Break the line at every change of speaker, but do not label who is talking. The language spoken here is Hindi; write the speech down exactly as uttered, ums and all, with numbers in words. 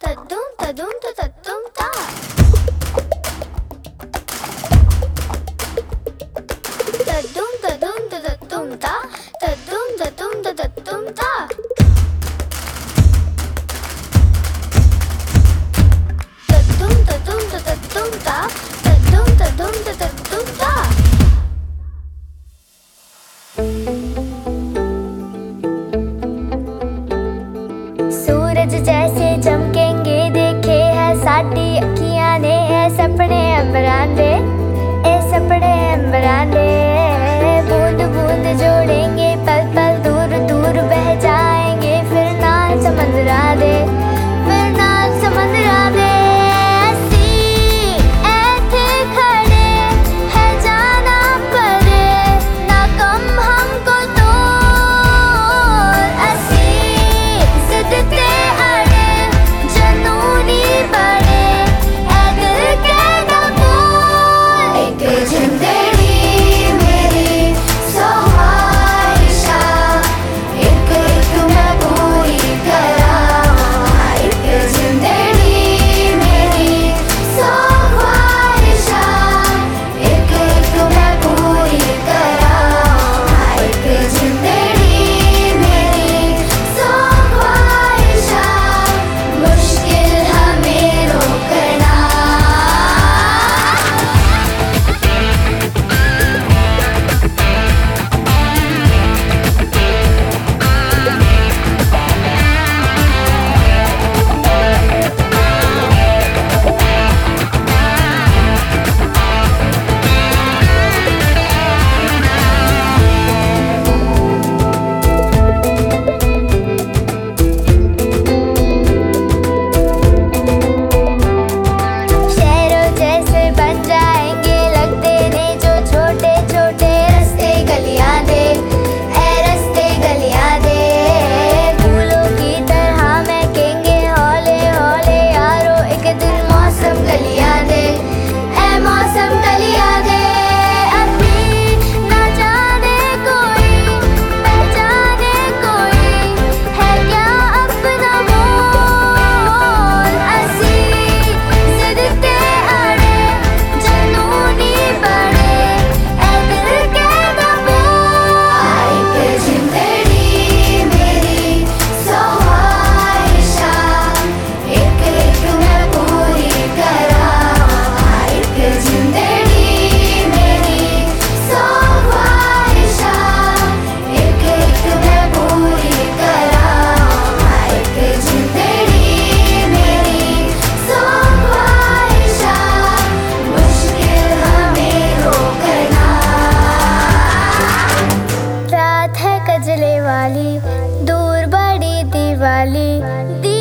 तद्दुम तदुम त तद्दुम ता तद्दुम तदुम त तद्दुम ता तद्दुम तदुम त तद्दुम ता तद्दुम तदुम त तद्दुम ता तद्दुम तदुम त तद्दुम ता। सूरज जैसे चमकेंगे देखे है साडी अखियां ने, है सपने अंबरां दे, ए सपने अंबरां दे। बूंद बूंद जोड़ेंगे पल पल दूर दूर बह जाएंगे, फिर नाल समंदरा दे, फिर नाल समंदरा दे। दूर बड़ी दिवाली।